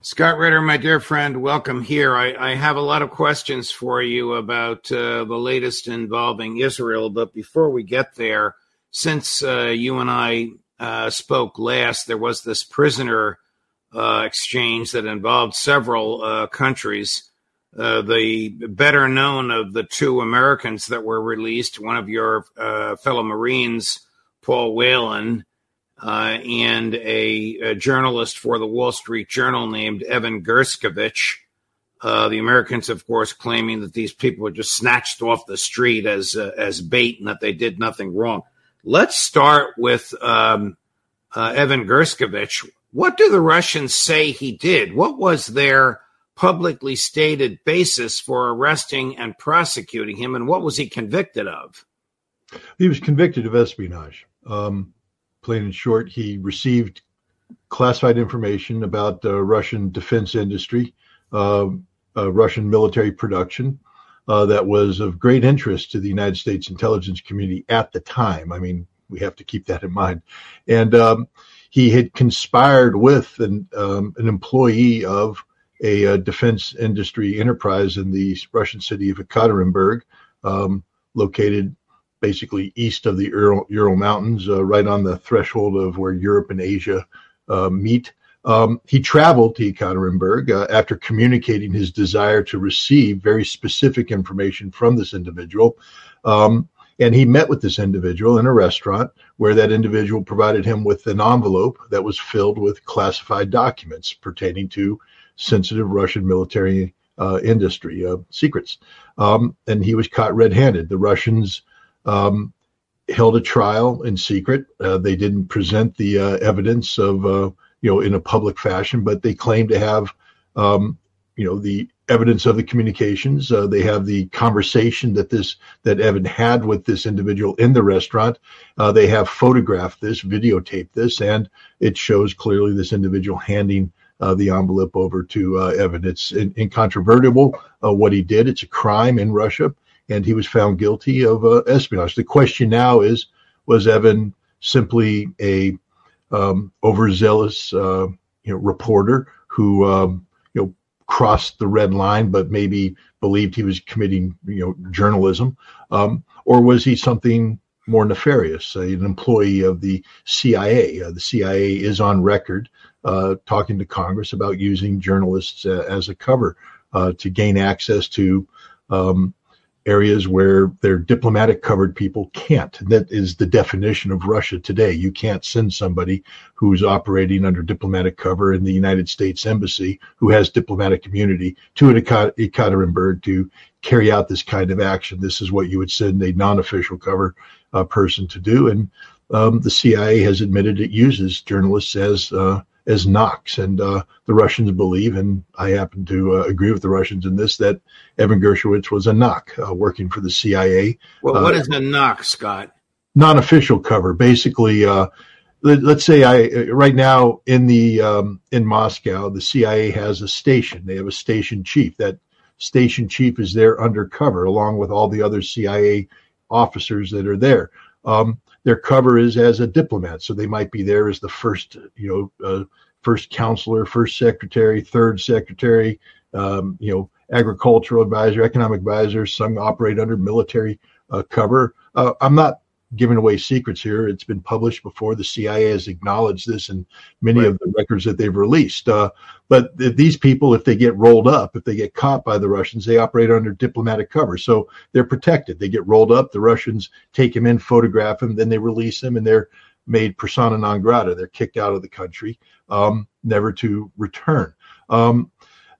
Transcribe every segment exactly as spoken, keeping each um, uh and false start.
Scott Ritter, my dear friend, welcome here. I, I have a lot of questions for you about uh, the latest involving Israel. But before we get there, since uh, you and I uh, spoke last, there was this prisoner uh, exchange that involved several uh, countries. Uh, the better known of the two Americans that were released, one of your uh, fellow Marines, Paul Whelan, Uh, and a, a journalist for the Wall Street Journal named Evan Gershkovich. Uh, the Americans, of course, claiming that these people were just snatched off the street as uh, as bait and that they did nothing wrong. Let's start with um, uh, Evan Gershkovich. What do the Russians say he did? What was their publicly stated basis for arresting and prosecuting him, and what was he convicted of? He was convicted of espionage. Um Plain and short, he received classified information about the Russian defense industry, uh, uh, Russian military production, uh, that was of great interest to the United States intelligence community at the time. I mean, we have to keep that in mind. And um, he had conspired with an, um, an employee of a, a defense industry enterprise in the Russian city of Ekaterinburg, um, located basically east of the Ural, Ural Mountains, uh, right on the threshold of where Europe and Asia uh, meet. Um, he traveled to Ekaterinburg uh, after communicating his desire to receive very specific information from this individual. Um, and he met with this individual in a restaurant where that individual provided him with an envelope that was filled with classified documents pertaining to sensitive Russian military uh, industry uh, secrets. Um, and he was caught red-handed. The Russians Um, held a trial in secret. Uh, they didn't present the uh, evidence of, uh, you know, in a public fashion, but they claimed to have, um, you know, the evidence of the communications. Uh, they have the conversation that this that Evan had with this individual in the restaurant. Uh, they have photographed this, videotaped this, and it shows clearly this individual handing uh, the envelope over to uh, Evan. It's in, incontrovertible uh, what he did. It's a crime in Russia. And he was found guilty of uh, espionage. The question now is, was Evan simply a um, overzealous, uh, you know, reporter who, um, you know, crossed the red line, but maybe believed he was committing, you know, journalism, um, or was he something more nefarious, uh, an employee of the C I A? Uh, the C I A is on record uh, talking to Congress about using journalists uh, as a cover uh, to gain access to Um, areas where their diplomatic covered people can't. And that is the definition of Russia today. You can't send somebody who's operating under diplomatic cover in the United States Embassy, who has diplomatic immunity, to an Ekaterinburg to carry out this kind of action. This is what you would send a non-official cover uh, person to do. And um, the C I A has admitted it uses journalists as uh, as knocks. And uh, the Russians believe, and I happen to uh, agree with the Russians in this, that Evan Gershkovich was a knock uh, working for the C I A. Well, what uh, is a knock, Scott? Non-official cover. Basically, uh, let, let's say I right now in the um, in Moscow, the C I A has a station. They have a station chief. That station chief is there undercover, along with all the other C I A officers that are there. Um, Their cover is as a diplomat, so they might be there as the first, you know, uh, first counselor, first secretary, third secretary, um, you know, agricultural advisor, economic advisor. Some operate under military uh, cover. Uh, I'm not giving away secrets here. It's been published before. The C I A has acknowledged this in many right. of the records that they've released. Uh, but th- these people, if they get rolled up, if they get caught by the Russians, they operate under diplomatic cover. So they're protected. They get rolled up. The Russians take him in, photograph him, then they release him, and they're made persona non grata. They're kicked out of the country, um, never to return. Um,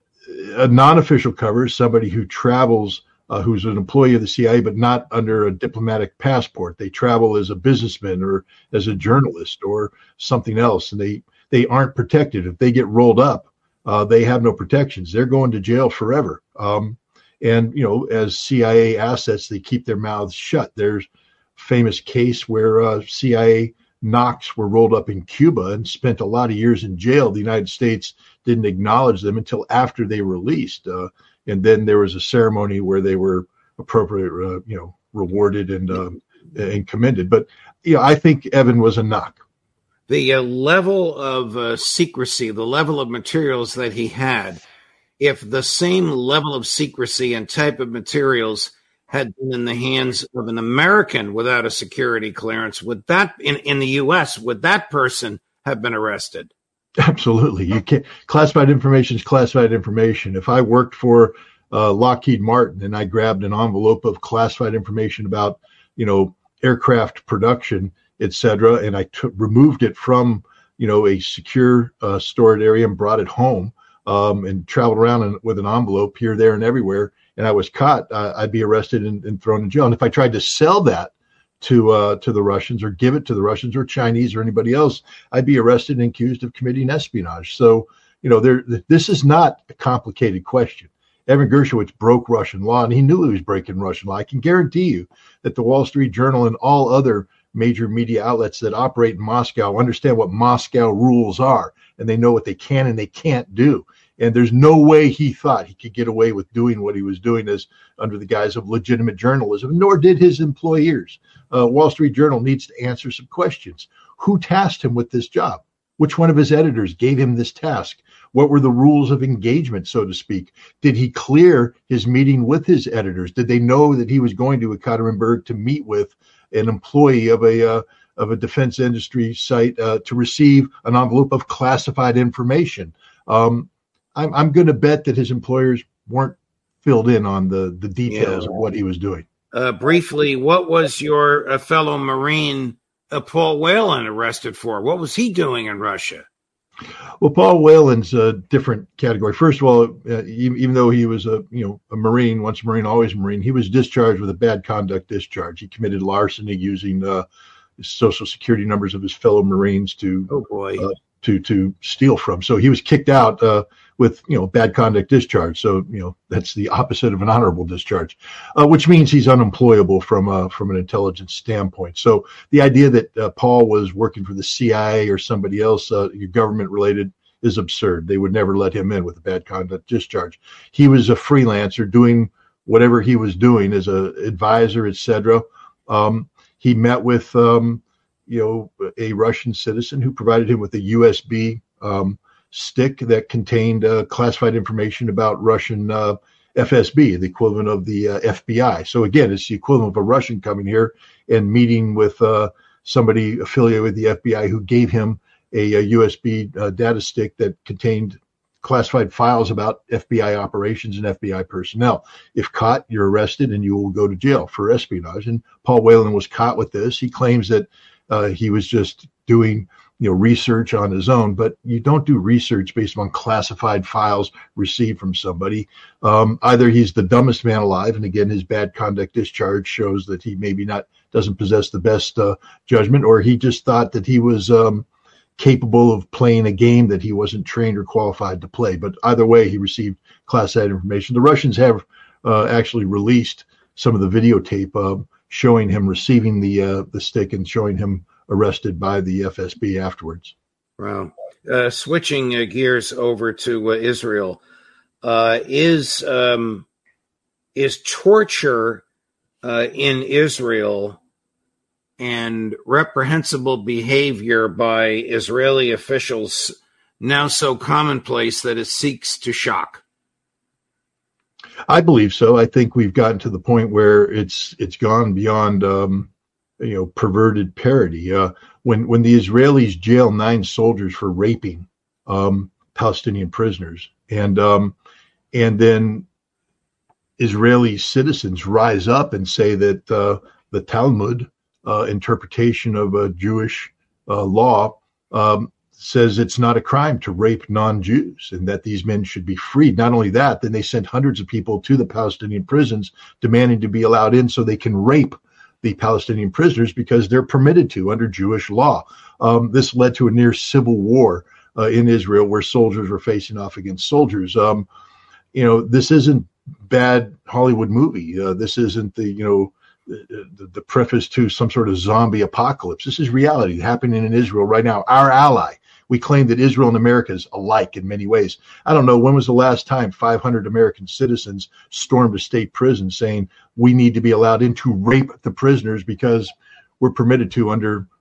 a non-official cover is somebody who travels Uh, who's an employee of the C I A, but not under a diplomatic passport. They travel as a businessman or as a journalist or something else, and they, they aren't protected. If they get rolled up, uh, they have no protections. They're going to jail forever. Um, and, you know, as C I A assets, they keep their mouths shut. There's a famous case where uh, C I A knocks were rolled up in Cuba and spent a lot of years in jail. The United States didn't acknowledge them until after they were released. Uh, And then there was a ceremony where they were appropriately, uh, you know, rewarded and um, and commended. But you know, I think Evan was a knock. the uh, level of uh, secrecy, the level of materials that he had, if the same level of secrecy and type of materials had been in the hands of an American without a security clearance, would that in, in the U S, would that person have been arrested? Absolutely. You can't, classified information is classified information. If I worked for uh, Lockheed Martin and I grabbed an envelope of classified information about, you know, aircraft production, et cetera, and I took, removed it from, you know, a secure uh, storage area and brought it home um, and traveled around in, with an envelope here, there, and everywhere, and I was caught, uh, I'd be arrested and, and thrown in jail. And if I tried to sell that to uh, to the Russians or give it to the Russians or Chinese or anybody else, I'd be arrested and accused of committing espionage. So, you know, there, this is not a complicated question. Evan Gershowitz broke Russian law, and he knew he was breaking Russian law. I can guarantee you that the Wall Street Journal and all other major media outlets that operate in Moscow understand what Moscow rules are, and they know what they can and they can't do. And there's no way he thought he could get away with doing what he was doing as under the guise of legitimate journalism, nor did his employers. Uh, Wall Street Journal needs to answer some questions. Who tasked him with this job? Which one of his editors gave him this task? What were the rules of engagement, so to speak? Did he clear his meeting with his editors? Did they know that he was going to Ekaterinburg to meet with an employee of a uh, of a defense industry site uh, to receive an envelope of classified information? Um, I'm, I'm going to bet that his employers weren't filled in on the, the details yeah. of what he was doing. Uh, briefly, what was your uh, fellow Marine, uh, Paul Whelan, arrested for? What was he doing in Russia? Well, Paul Whelan's a different category. First of all, uh, even, even though he was a you know a Marine, once a Marine, always a Marine, he was discharged with a bad conduct discharge. He committed larceny using uh, social security numbers of his fellow Marines to oh boy uh, to to steal from. So he was kicked out uh, with you know bad conduct discharge. So you know that's the opposite of an honorable discharge, uh, which means he's unemployable from uh, from an intelligence standpoint. So the idea that uh, Paul was working for the C I A or somebody else, uh, government related, is absurd. They would never let him in with a bad conduct discharge. He was a freelancer doing whatever he was doing as a advisor, et cetera. Um, he met with um, you know a Russian citizen who provided him with a U S B um, stick that contained uh, classified information about Russian uh, F S B, the equivalent of the uh, F B I. So again, it's the equivalent of a Russian coming here and meeting with uh, somebody affiliated with the F B I who gave him a, a U S B uh, data stick that contained classified files about F B I operations and F B I personnel. If caught, you're arrested and you will go to jail for espionage. And Paul Whelan was caught with this. He claims that uh, he was just doing you know, research on his own, but you don't do research based on classified files received from somebody. Um, either he's the dumbest man alive, and again, his bad conduct discharge shows that he maybe not doesn't possess the best uh, judgment, or he just thought that he was um, capable of playing a game that he wasn't trained or qualified to play. But either way, he received classified information. The Russians have uh, actually released some of the videotape uh, showing him receiving the uh, the stick and showing him arrested by the F S B afterwards. Wow. Uh, switching uh, gears over to uh, Israel, uh, is um, is torture uh, in Israel and reprehensible behavior by Israeli officials now so commonplace that it seeks to shock? I believe so. I think we've gotten to the point where it's it's gone beyond um, you know, perverted parody. Uh, when when the Israelis jail nine soldiers for raping um, Palestinian prisoners, and um, and then Israeli citizens rise up and say that uh, the Talmud uh, interpretation of a Jewish uh, law um, says it's not a crime to rape non-Jews and that these men should be freed. Not only that, then they sent hundreds of people to the Palestinian prisons demanding to be allowed in so they can rape the Palestinian prisoners because they're permitted to under Jewish law. Um, this led to a near civil war uh, in Israel where soldiers were facing off against soldiers. Um, you know, this isn't bad Hollywood movie. Uh, this isn't the, you know, the, the, the preface to some sort of zombie apocalypse. This is reality happening in Israel right now. Our ally. We claim that Israel and America is alike in many ways. I don't know, when was the last time five hundred American citizens stormed a state prison saying we need to be allowed in to rape the prisoners because we're permitted to under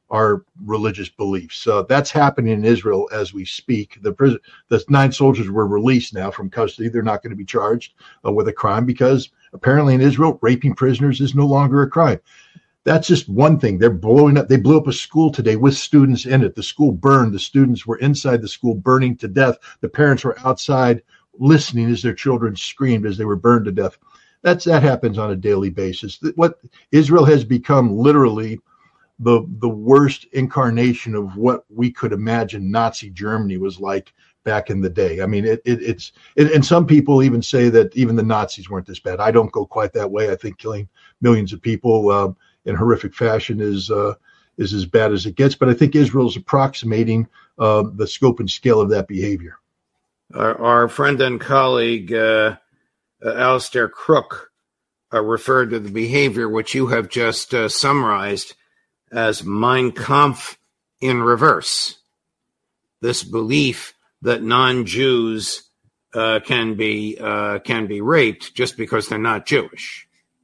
our religious beliefs. Uh, that's happening in Israel as we speak. The prison, the nine soldiers were released now from custody. They're not going to be charged uh, with a crime because apparently in Israel, raping prisoners is no longer a crime. That's just one thing. They're blowing up. They blew up a school today with students in it. The school burned. The students were inside the school burning to death. The parents were outside listening as their children screamed as they were burned to death. That's, that happens on a daily basis. What Israel has become literally the, the worst incarnation of what we could imagine Nazi Germany was like back in the day. I mean, it, it, it's, it, and some people even say that even the Nazis weren't this bad. I don't go quite that way. I think killing millions of people uh, in horrific fashion is uh, is as bad as it gets. But I think Israel's approximating uh, the scope and scale of that behavior. Our, our friend and colleague, uh, uh, Alistair Crook, uh, referred to the behavior which you have just uh, summarized as Mein Kampf in reverse. This belief that non-Jews uh, can be uh, can be raped just because they're not Jewish.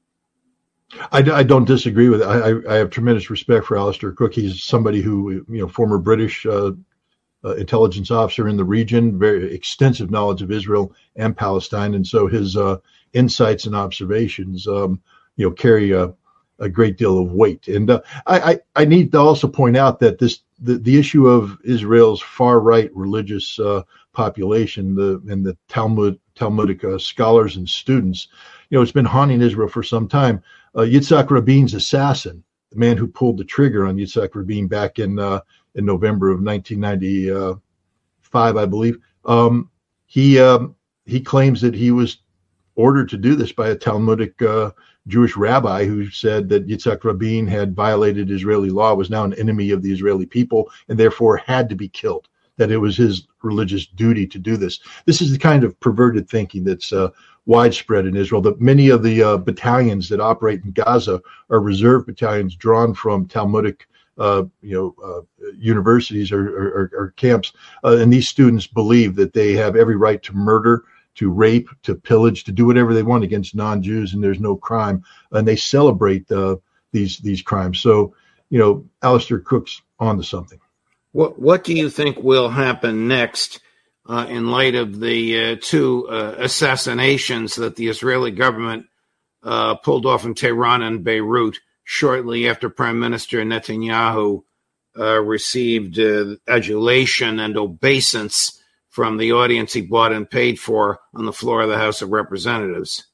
I, I don't disagree with it. I, I have tremendous respect for Alistair Crook. He's somebody who, you know, former British uh, uh, intelligence officer in the region, very extensive knowledge of Israel and Palestine, and so his uh, insights and observations, um, you know, carry a, a great deal of weight. And uh, I, I, I need to also point out that this the, the issue of Israel's far right religious uh, population, the and the Talmud Talmudic uh, scholars and students, you know, it's been haunting Israel for some time. Uh, Yitzhak Rabin's assassin, the man who pulled the trigger on Yitzhak Rabin back in uh, in November of nineteen ninety-five, I believe, um, he um, he claims that he was ordered to do this by a Talmudic uh, Jewish rabbi who said that Yitzhak Rabin had violated Israeli law, was now an enemy of the Israeli people, and therefore had to be killed, that it was his religious duty to do this. This is the kind of perverted thinking that's uh, widespread in Israel. That many of the uh, battalions that operate in Gaza are reserve battalions drawn from Talmudic uh, you know, uh, universities or, or, or camps. Uh, and these students believe that they have every right to murder, to rape, to pillage, to do whatever they want against non-Jews, and there's no crime. And they celebrate uh, these these crimes. So, you know, Alistair Crook's onto something. What What do you think will happen next uh, in light of the uh, two uh, assassinations that the Israeli government uh, pulled off in Tehran and Beirut shortly after Prime Minister Netanyahu uh, received uh, adulation and obeisance from the audience he bought and paid for on the floor of the House of Representatives?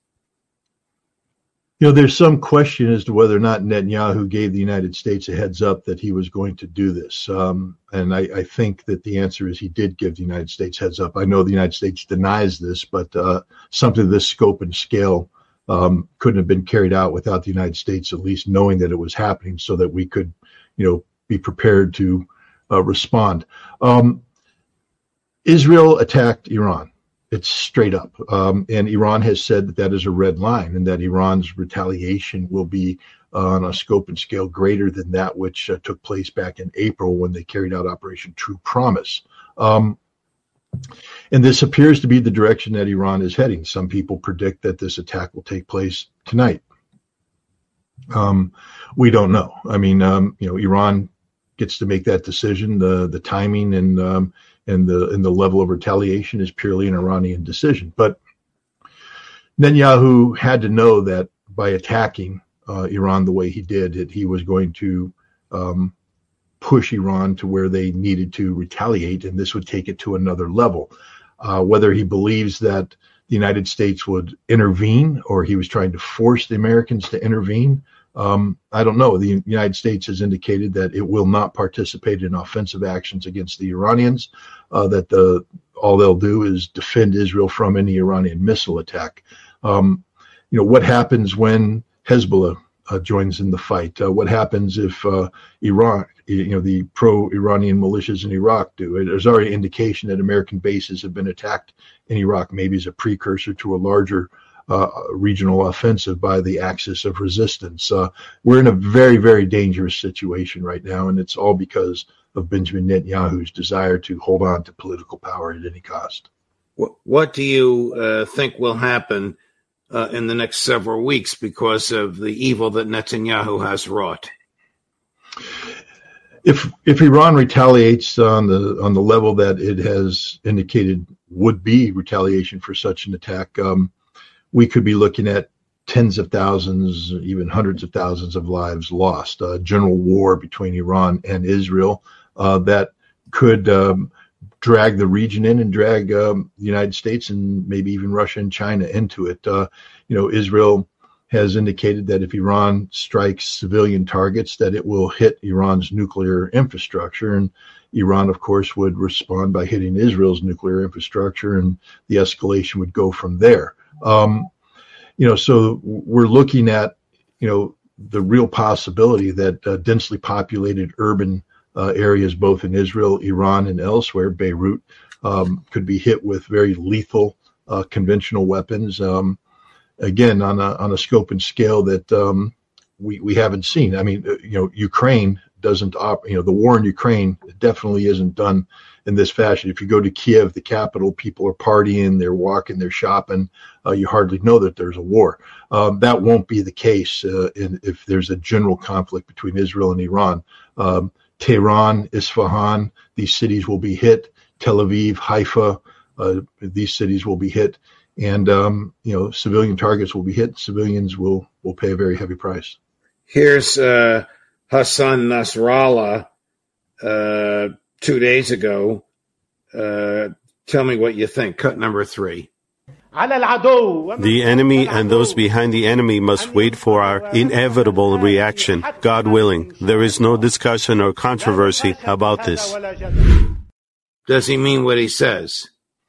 You know, there's some question as to whether or not Netanyahu gave the United States a heads up that he was going to do this. Um, and I, I think that the answer is he did give the United States heads up. I know the United States denies this, but uh, something of this scope and scale um, couldn't have been carried out without the United States at least knowing that it was happening so that we could, you know, be prepared to uh, respond. Um, Israel attacked Iran. It's straight up. Um, and Iran has said that that is a red line and that Iran's retaliation will be uh, on a scope and scale greater than that which uh, took place back in April when they carried out Operation True Promise. Um, and this appears to be the direction that Iran is heading. Some people predict that this attack will take place tonight. Um, we don't know. I mean, um, you know, Iran gets to make that decision. The the timing and um, and the and the level of retaliation is purely an Iranian decision. But Netanyahu had to know that by attacking uh, Iran the way he did, that he was going to um, push Iran to where they needed to retaliate, and this would take it to another level. Uh, whether he believes that the United States would intervene or he was trying to force the Americans to intervene, Um, I don't know. The United States has indicated that it will not participate in offensive actions against the Iranians, uh, that the, all they'll do is defend Israel from any Iranian missile attack. Um, you know, what happens when Hezbollah uh, joins in the fight? Uh, what happens if uh, Iran, you know, the pro-Iranian militias in Iraq do? There's already indication that American bases have been attacked in Iraq, maybe as a precursor to a larger Uh, regional offensive by the axis of resistance. Uh, we're in a very, very dangerous situation right now, and it's all because of Benjamin Netanyahu's desire to hold on to political power at any cost. What, what do you uh, think will happen uh, in the next several weeks because of the evil that Netanyahu has wrought? if if Iran retaliates on the on the level that it has indicated would be retaliation for such an attack, um, we could be looking at tens of thousands, even hundreds of thousands of lives lost. A general war between Iran and Israel uh, that could um, drag the region in and drag um, the United States and maybe even Russia and China into it. Uh, you know, Israel has indicated that if Iran strikes civilian targets, that it will hit Iran's nuclear infrastructure. And Iran, of course, would respond by hitting Israel's nuclear infrastructure, and the escalation would go from there. Um, you know, so we're looking at, you know, the real possibility that uh, densely populated urban uh, areas, both in Israel, Iran, and elsewhere, Beirut, um, could be hit with very lethal uh, conventional weapons. Um, again, on a on a scope and scale that um, we we haven't seen. I mean, you know, Ukraine doesn't op- you know, the war in Ukraine definitely isn't done in this fashion. If you go to Kiev, the capital, people are partying, they're walking, they're shopping. Uh, you hardly know that there's a war. Um, that won't be the case uh, in, if there's a general conflict between Israel and Iran. Um, Tehran, Isfahan, these cities will be hit. Tel Aviv, Haifa, uh, these cities will be hit. And, um, you know, civilian targets will be hit. Civilians will, will pay a very heavy price. Here's uh, Hassan Nasrallah uh, two days ago. Uh, tell me what you think. Cut number three. The enemy and those behind the enemy must wait for our inevitable reaction. God willing, there is no discussion or controversy about this. Does he mean what he says?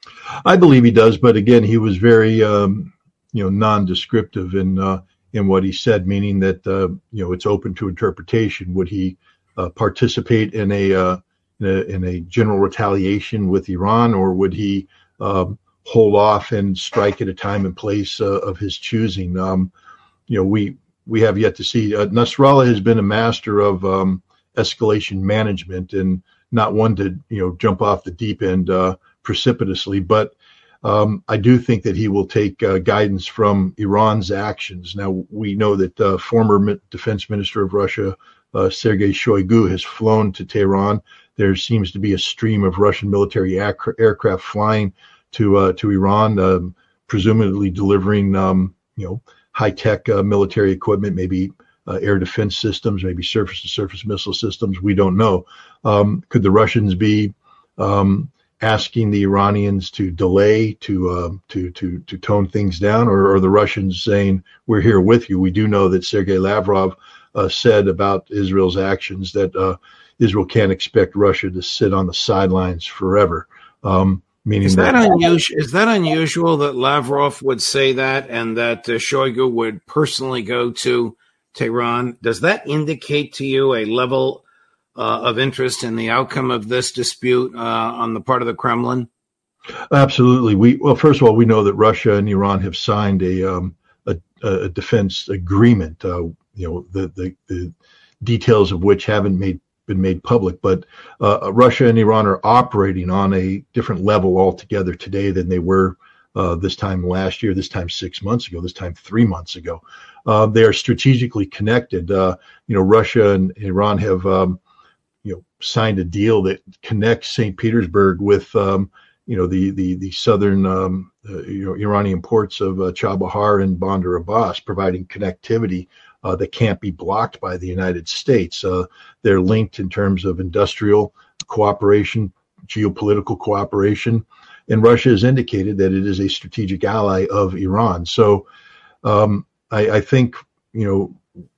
I believe he does, but again, he was very, um, you know, non-descriptive in uh, in what he said, meaning that uh, you know, it's open to interpretation. Would he uh, participate in a, uh, in a in a general retaliation with Iran, or would he um, hold off and strike at a time and place uh, of his choosing? Um, you know, we we have yet to see. Uh, Nasrallah has been a master of um, escalation management and not one to, you know, jump off the deep end uh, precipitously, but um, I do think that he will take uh, guidance from Iran's actions. Now, we know that uh, former defense minister of Russia, uh, Sergei Shoigu, has flown to Tehran. There seems to be a stream of Russian military ac- aircraft flying to uh, to Iran, um, presumably delivering, um, you know, high-tech uh, military equipment, maybe uh, air defense systems, maybe surface-to-surface missile systems. We don't know. Um, could the Russians be um, asking the Iranians to delay, to uh, to to to tone things down, or are the Russians saying, "We're here with you"? We do know that Sergei Lavrov uh, said about Israel's actions that uh, Israel can't expect Russia to sit on the sidelines forever. Um, meaning is that, that unusual? Is that unusual that Lavrov would say that, and that uh, Shoigu would personally go to Tehran? Does that indicate to you a level Uh, of interest in the outcome of this dispute uh, on the part of the Kremlin? Absolutely. We well, first of all, we know that Russia and Iran have signed a um, a, a defense agreement. Uh, you know, the, the the details of which haven't made been made public, but uh, Russia and Iran are operating on a different level altogether today than they were uh, this time last year, this time six months ago, this time three months ago. Uh, they are strategically connected. Uh, you know, Russia and Iran have um, you know, signed a deal that connects Saint Petersburg with, um, you know, the the the southern, um, uh, you know, Iranian ports of uh, Chabahar and Bandar Abbas, providing connectivity uh, that can't be blocked by the United States. Uh, they're linked in terms of industrial cooperation, geopolitical cooperation, and Russia has indicated that it is a strategic ally of Iran. So um, I, I think, you know,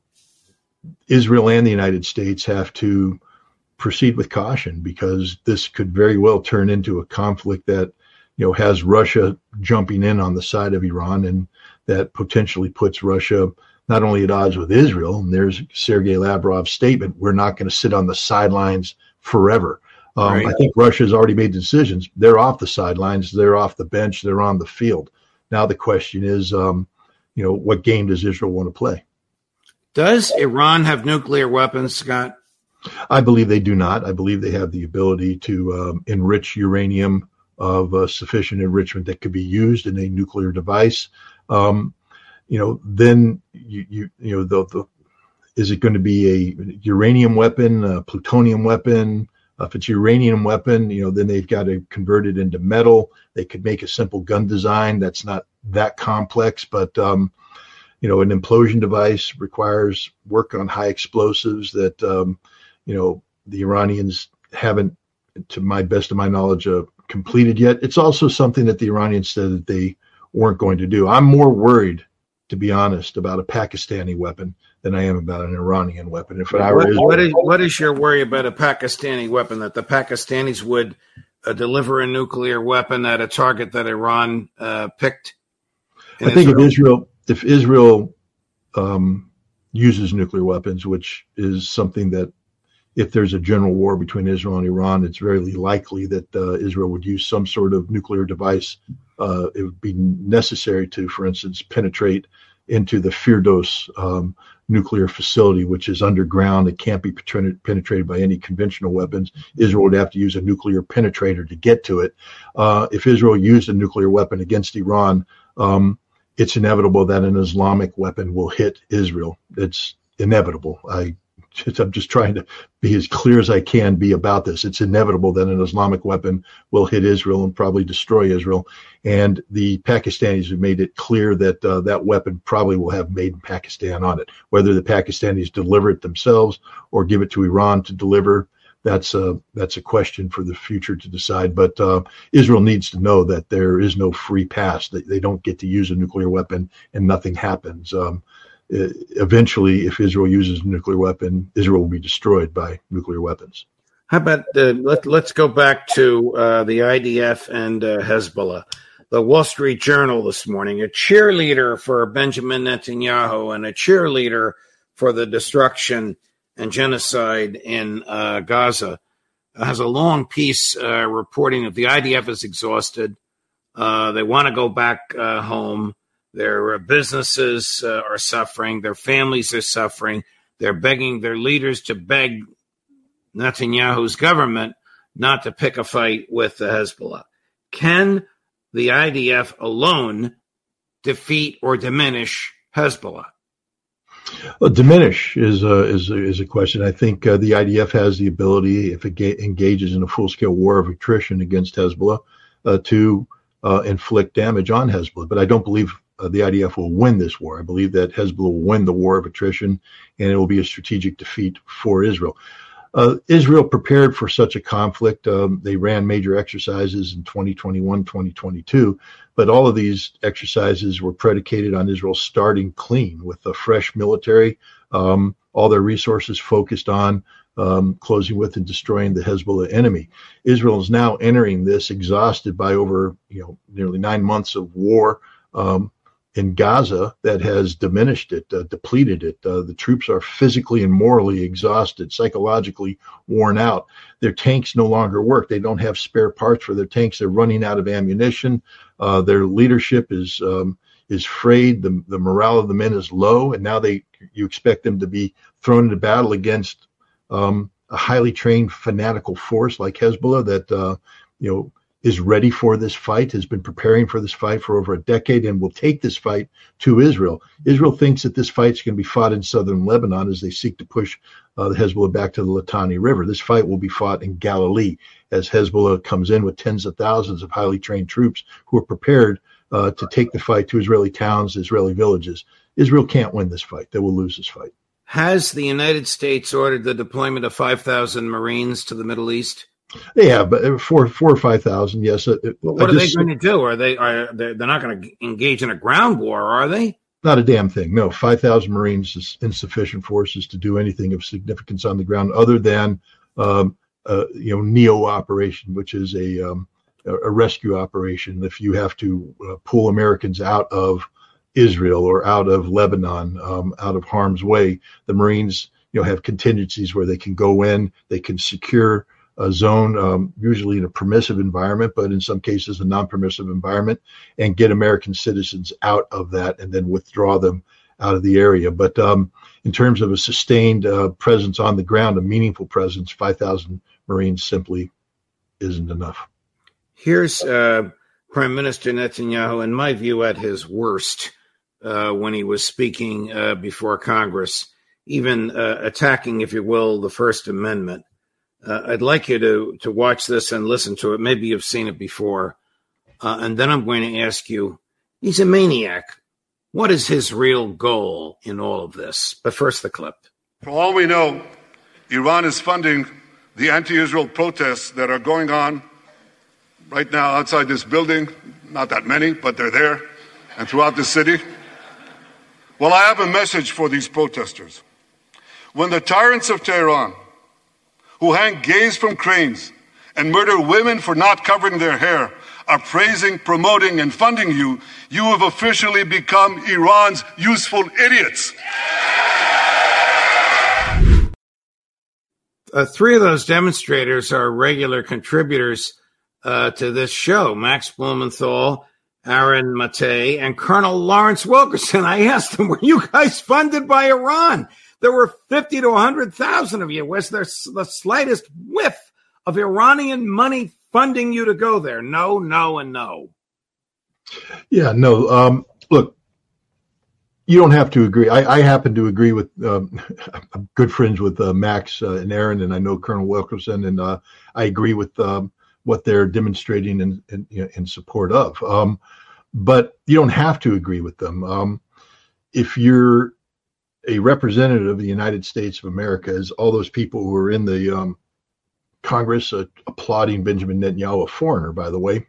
Israel and the United States have to proceed with caution, because this could very well turn into a conflict that, you know, has Russia jumping in on the side of Iran, and that potentially puts Russia not only at odds with Israel, and there's Sergei Lavrov's statement, we're not going to sit on the sidelines forever. Um, right. I think Russia's already made decisions. They're off the sidelines, they're off the bench, they're on the field. Now the question is, um, you know, what game does Israel want to play? Does Iran have nuclear weapons, Scott? I believe they do not. I believe they have the ability to um, enrich uranium of uh, sufficient enrichment that could be used in a nuclear device. Um, you know, then you you you know the, the is it going to be a uranium weapon, a plutonium weapon? Uh, if it's a uranium weapon, you know, then they've got to convert it into metal. They could make a simple gun design that's not that complex, but um, you know, an implosion device requires work on high explosives that um, you know the Iranians haven't, to my best of my knowledge, uh, completed yet. It's also something that the Iranians said that they weren't going to do. I'm more worried, to be honest, about a Pakistani weapon than I am about an Iranian weapon. If I were what, Israel, what is what is your worry about a Pakistani weapon, that the Pakistanis would uh, deliver a nuclear weapon at a target that Iran uh, picked? I think Israel? if Israel if Israel um, uses nuclear weapons, which is something that, if there's a general war between Israel and Iran, it's very likely that uh, Israel would use some sort of nuclear device. Uh, it would be necessary to, for instance, penetrate into the Firdos um, nuclear facility, which is underground. It can't be penetrated by any conventional weapons. Israel would have to use a nuclear penetrator to get to it. Uh, if Israel used a nuclear weapon against Iran, um, it's inevitable that an Islamic weapon will hit Israel. It's inevitable. I I'm just trying to be as clear as I can be about this. It's inevitable that an Islamic weapon will hit Israel and probably destroy Israel. And the Pakistanis have made it clear that uh, that weapon probably will have made in Pakistan on it. Whether the Pakistanis deliver it themselves or give it to Iran to deliver, that's a, that's a question for the future to decide. But uh, Israel needs to know that there is no free pass. They, they don't get to use a nuclear weapon and nothing happens. Um, Eventually, if Israel uses a nuclear weapon, Israel will be destroyed by nuclear weapons. How about uh, let, let's go back to uh, the I D F and uh, Hezbollah. The Wall Street Journal this morning, a cheerleader for Benjamin Netanyahu and a cheerleader for the destruction and genocide in uh, Gaza, has a long piece uh, reporting that the I D F is exhausted. Uh, they want to go back uh, home. Their businesses uh, are suffering. Their families are suffering. They're begging their leaders to beg Netanyahu's government not to pick a fight with the Hezbollah. Can the I D F alone defeat or diminish Hezbollah? Well, diminish is a, is a, is a question. I think uh, the I D F has the ability, if it ga- engages in a full-scale war of attrition against Hezbollah, uh, to uh, inflict damage on Hezbollah. But I don't believe Uh, the I D F will win this war. I believe that Hezbollah will win the war of attrition, and it will be a strategic defeat for Israel. Uh, Israel prepared for such a conflict. Um, they ran major exercises in twenty twenty-one, twenty twenty-two, but all of these exercises were predicated on Israel starting clean with a fresh military, um, all their resources focused on um, closing with and destroying the Hezbollah enemy. Israel is now entering this exhausted by over, you know, nearly nine months of war. Um, in Gaza that has diminished it, uh, depleted it. Uh, the troops are physically and morally exhausted, psychologically worn out. Their tanks no longer work. They don't have spare parts for their tanks. They're running out of ammunition. Uh, their leadership is um, is frayed. The, the morale of the men is low, and now they you expect them to be thrown into battle against um, a highly trained, fanatical force like Hezbollah that uh, you know. is ready for this fight, has been preparing for this fight for over a decade, and will take this fight to Israel. Israel thinks that this fight's going to be fought in southern Lebanon as they seek to push uh, the Hezbollah back to the Litani River. This fight will be fought in Galilee as Hezbollah comes in with tens of thousands of highly trained troops who are prepared uh, to take the fight to Israeli towns, Israeli villages. Israel can't win this fight. They will lose this fight. Has the United States ordered the deployment of five thousand Marines to the Middle East? Yeah, but four, four or five thousand. Yes. It, well, what I are just, they going to do? Are they? Are they? They're not going to engage in a ground war, are they? Not a damn thing. No, five thousand Marines is insufficient forces to do anything of significance on the ground, other than um, uh, you know, NEO operation, which is a um, a rescue operation. If you have to uh, pull Americans out of Israel or out of Lebanon, um, out of harm's way, the Marines, you know, have contingencies where they can go in, they can secure a zone, um, usually in a permissive environment, but in some cases a non-permissive environment, and get American citizens out of that and then withdraw them out of the area. But um, in terms of a sustained uh, presence on the ground, a meaningful presence, five thousand Marines simply isn't enough. Here's uh, Prime Minister Netanyahu, in my view, at his worst uh, when he was speaking uh, before Congress. even uh, attacking, if you will, the First Amendment. Uh, I'd like you to, to watch this and listen to it. Maybe you've seen it before. Uh, and then I'm going to ask you, he's a maniac. What is his real goal in all of this? But first, the clip. For all we know, Iran is funding the anti-Israel protests that are going on right now outside this building. Not that many, but they're there, and throughout the city. Well, I have a message for these protesters. When the tyrants of Tehran, who hang gays from cranes and murder women for not covering their hair, are praising, promoting, and funding you, you have officially become Iran's useful idiots. Uh, three of those demonstrators are regular contributors uh, to this show: Max Blumenthal, Aaron Matei, and Colonel Lawrence Wilkerson. I asked them, were you guys funded by Iran? There were fifty to one hundred thousand of you. Was there the slightest whiff of Iranian money funding you to go there? No, no, and no. Yeah, no. Um, look, you don't have to agree. I, I happen to agree with, um, I'm good friends with uh, Max uh, and Aaron, and I know Colonel Wilkerson, and uh, I agree with um, what they're demonstrating in, in, in support of. Um, but you don't have to agree with them. Um, if you're a representative of the United States of America, as all those people who are in the um, Congress uh, applauding Benjamin Netanyahu, a foreigner, by the way,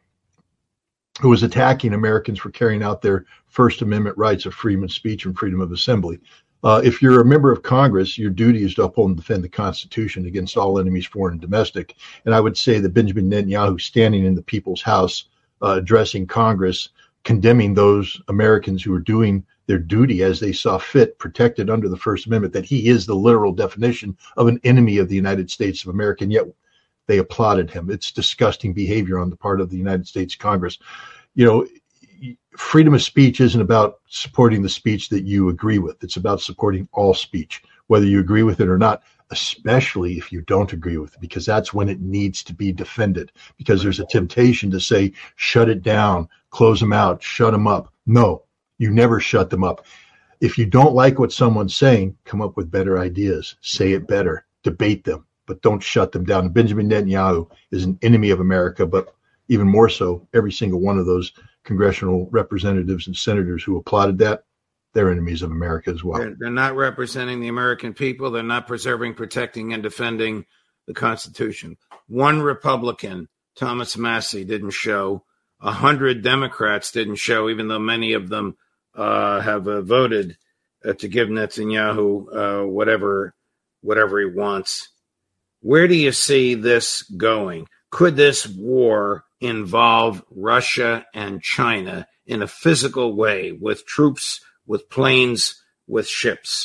who was attacking Americans for carrying out their First Amendment rights of freedom of speech and freedom of assembly. Uh, if you're a member of Congress, your duty is to uphold and defend the Constitution against all enemies, foreign and domestic. And I would say that Benjamin Netanyahu, standing in the People's House, uh, addressing Congress, condemning those Americans who are doing their duty as they saw fit, protected under the First Amendment, that he is the literal definition of an enemy of the United States of America, and yet they applauded him. It's disgusting behavior on the part of the United States Congress. You know, freedom of speech isn't about supporting the speech that you agree with. It's about supporting all speech, whether you agree with it or not, especially if you don't agree with it, because that's when it needs to be defended, because there's a temptation to say, shut it down, close them out, shut them up. No, you never shut them up. If you don't like what someone's saying, come up with better ideas, say it better, debate them, but don't shut them down. Benjamin Netanyahu is an enemy of America, but even more so, every single one of those congressional representatives and senators who applauded that, they're enemies of America as well. They're, they're not representing the American people. They're not preserving, protecting, and defending the Constitution. One Republican, Thomas Massie, didn't show. A hundred Democrats didn't show, even though many of them uh, have uh, voted uh, to give Netanyahu uh, whatever whatever he wants. Where do you see this going? Could this war involve Russia and China in a physical way, with troops, with planes, with ships?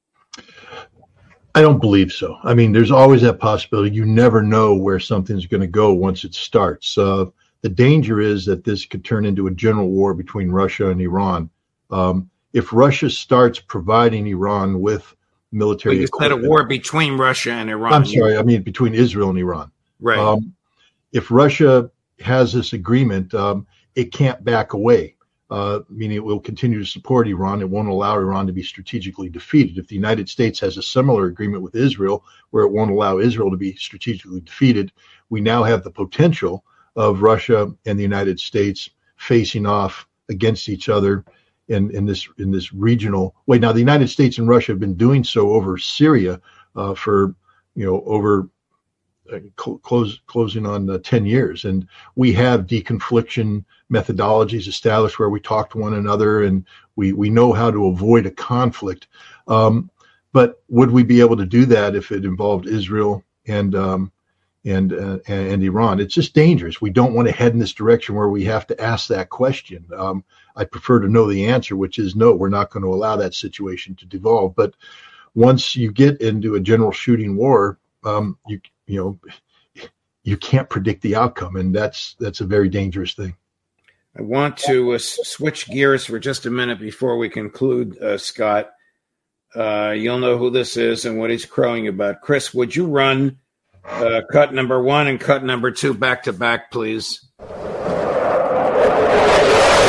I don't believe so. I mean, there's always that possibility. You never know where something's going to go once it starts. Uh, the danger is that this could turn into a general war between Russia and Iran. Um, if Russia starts providing Iran with military well, you said a war between Russia and Iran. I'm sorry, I mean between Israel and Iran. Right. Um, if Russia has this agreement, um, it can't back away, uh, meaning it will continue to support Iran. It won't allow Iran to be strategically defeated. If the United States has a similar agreement with Israel, where it won't allow Israel to be strategically defeated, we now have the potential of Russia and the United States facing off against each other in, in this in this regional way. Now, the United States and Russia have been doing so over Syria uh, for, you know, over uh, cl- close, closing on uh, ten years. And we have deconfliction methodologies established where we talk to one another and we, we know how to avoid a conflict. Um, but would we be able to do that if it involved Israel and um, and uh, and Iran? It's just dangerous. We don't want to head in this direction where we have to ask that question. Um, I prefer to know the answer, which is no, we're not going to allow that situation to devolve. But once you get into a general shooting war, um, you you know you can't predict the outcome, and that's that's a very dangerous thing. I want to uh, switch gears for just a minute before we conclude, uh, Scott. Uh, you'll know who this is and what he's crowing about. Chris, would you run Uh, cut number one and cut number two back to back, please?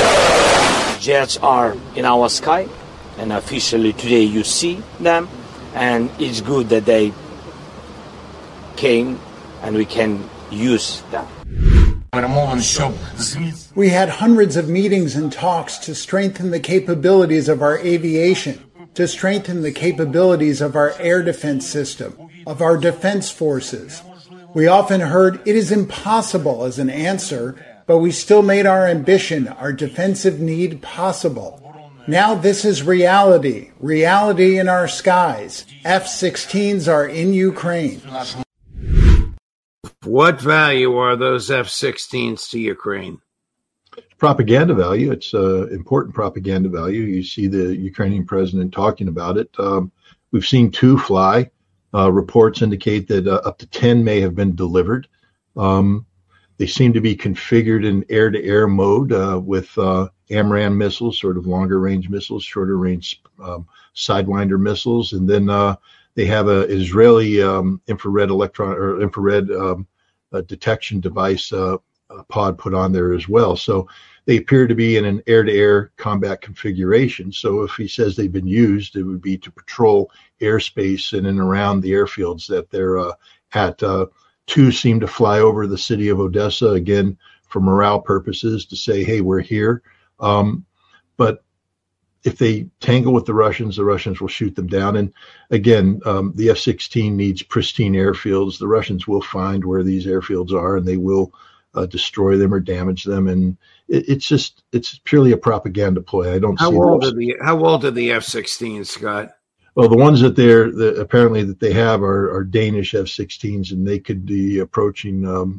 Jets are in our sky, and officially today you see them. and it's good that they came and we can use them. We had hundreds of meetings and talks to strengthen the capabilities of our aviation, to strengthen the capabilities of our air defense system, of our defense forces. We often heard it is impossible as an answer, but we still made our ambition, our defensive need possible. Now this is reality, reality in our skies. F sixteens are in Ukraine. What value are those F sixteens to Ukraine? Propaganda value. It's uh, important propaganda value. You see the Ukrainian president talking about it. Um, we've seen two fly. Uh, reports indicate that uh, up to ten may have been delivered. Um, they seem to be configured in air-to-air mode uh, with uh, AMRAAM missiles, sort of longer-range missiles, shorter-range um, Sidewinder missiles, and then uh, they have a Israeli um, infrared electron or infrared um, uh, detection device uh, uh, pod put on there as well. So they appear to be in an air-to-air combat configuration. So if he says they've been used, it would be to patrol airspace in and around the airfields that they're uh, at. Uh, two seem to fly over the city of Odessa, again, for morale purposes, to say, hey, we're here. Um, but if they tangle with the Russians, the Russians will shoot them down. And again, um, the F sixteen needs pristine airfields. The Russians will find where these airfields are, and they will uh, destroy them or damage them. And it, it's just, it's purely a propaganda ploy. I don't how see old are the How old are the F sixteens, Scott? Well, the ones that they're the, apparently that they have are, are Danish F sixteens, and they could be approaching um,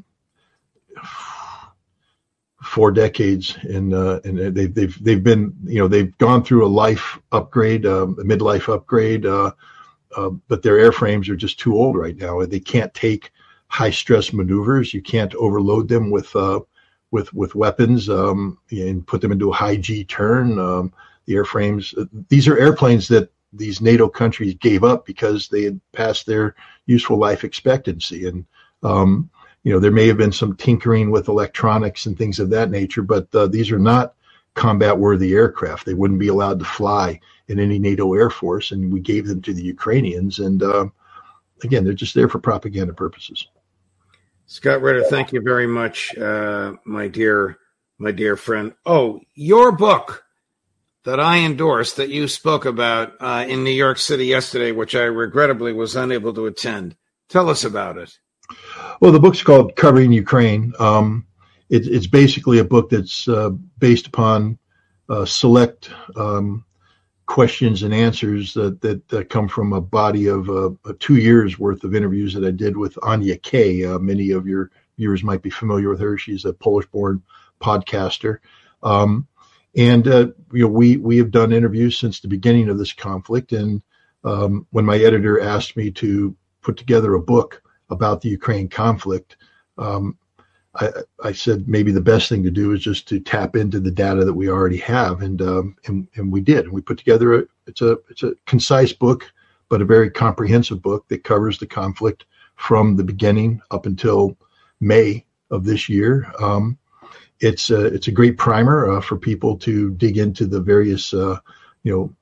four decades, and uh, and they've they've they've been you know they've gone through a life upgrade, um, a midlife upgrade, uh, uh, but their airframes are just too old right now. They can't take high stress maneuvers. You can't overload them with uh, with with weapons um, and put them into a high G turn. Um, the airframes, these are airplanes that these NATO countries gave up because they had passed their useful life expectancy, and um, you know, there may have been some tinkering with electronics and things of that nature, but uh, these are not combat-worthy aircraft. They wouldn't be allowed to fly in any NATO air force, and we gave them to the Ukrainians. And uh, again, they're just there for propaganda purposes. Scott Ritter, thank you very much, uh, my dear, my dear friend. Oh, your book that I endorsed, that you spoke about uh, in New York City yesterday, which I regrettably was unable to attend. Tell us about it. Well, the book's called Covering Ukraine. Um, it, it's basically a book that's uh, based upon uh, select um, questions and answers that, that, that come from a body of uh, two years worth of interviews that I did with Anya Kay. Uh, many of your viewers might be familiar with her. She's a Polish-born podcaster. Um, and uh, you know, we we have done interviews since the beginning of this conflict. And um, when my editor asked me to put together a book about the Ukraine conflict, um, I, I said maybe the best thing to do is just to tap into the data that we already have, and um, and, and we did. And we put together a it's a it's a concise book, but a very comprehensive book that covers the conflict from the beginning up until May of this year. Um, it's a, it's a great primer uh, for people to dig into the various uh, you know.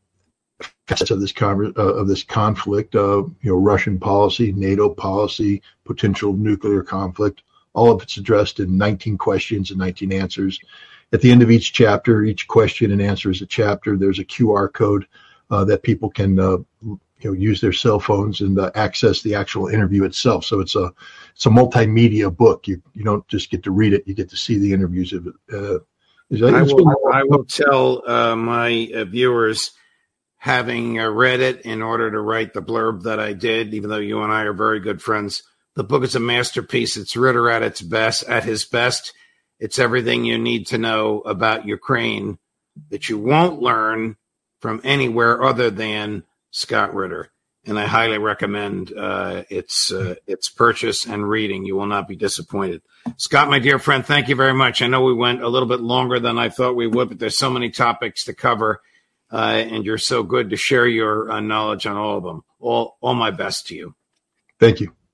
facets of this con- uh, of this conflict, uh, you know, Russian policy, NATO policy, potential nuclear conflict. All of it's addressed in nineteen questions and nineteen answers. At the end of each chapter, each question and answer is a chapter. There's a Q R code uh, that people can uh, you know use their cell phones and uh, access the actual interview itself. So it's a it's a multimedia book. You you don't just get to read it; you get to see the interviews of it. Uh, I will I will tell uh, my uh, viewers, having uh, read it in order to write the blurb that I did, even though you and I are very good friends, the book is a masterpiece. It's Ritter at its best, at his best. It's everything you need to know about Ukraine that you won't learn from anywhere other than Scott Ritter. And I highly recommend uh, its uh, its purchase and reading. You will not be disappointed. Scott, my dear friend, thank you very much. I know we went a little bit longer than I thought we would, but there's so many topics to cover. Uh, and you're so good to share your uh, knowledge on all of them. All, all my best to you. Thank you.